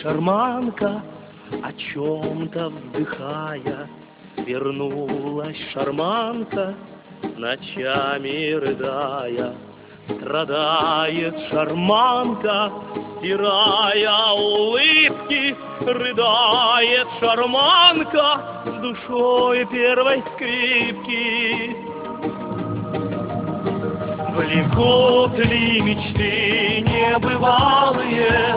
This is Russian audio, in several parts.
шарманка, о чем-то вздыхая, вернулась шарманка, ночами рыдая. Страдает шарманка, стирая улыбки, рыдает шарманка душой первой скрипки. Влекут ли мечты небывалые,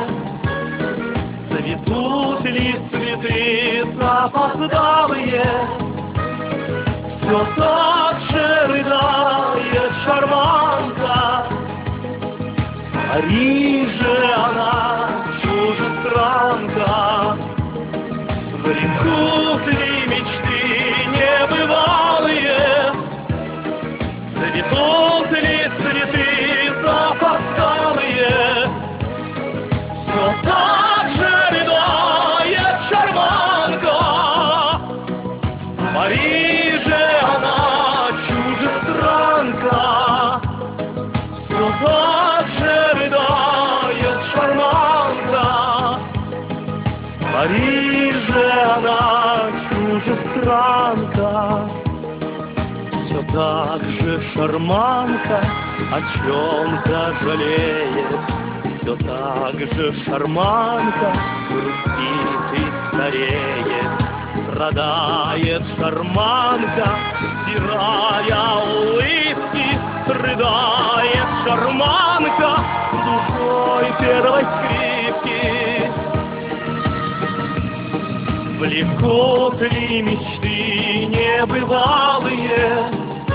цветут ли цветы запоздалые, все так же рыдает шарманка. В Париже она чужестранка. Влекут ли мечты небывалые, цветут ли цветы запоздалые, все так же рыдает шарманка. В Париже она чужестранка. Все так же рыдает шарманка. В Париже она чужестранка. Все так же шарманка о чем-то жалеет. Все так же шарманка грустит и стареет. Страдает шарманка, стирая улыбки, рыдает шарманка душой первой скрипки. Влекут ли мечты небывалые,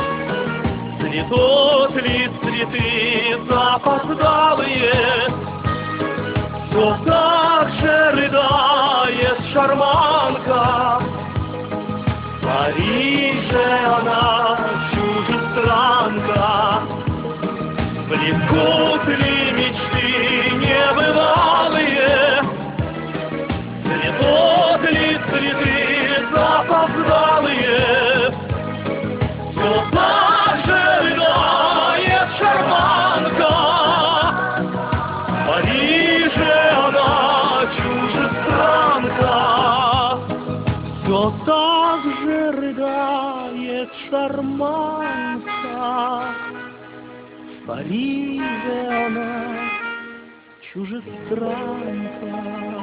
цветут ли цветы запоздалые, все так же рыдает шарманка. В Париже она чужестранка. Влекут ли мечты небывалые, цветут ли цветы запоздалые, все так же рыдает шарманка. В Париже она чужестранка. Все так же рыдает шарманка. В Париже она чужестранка.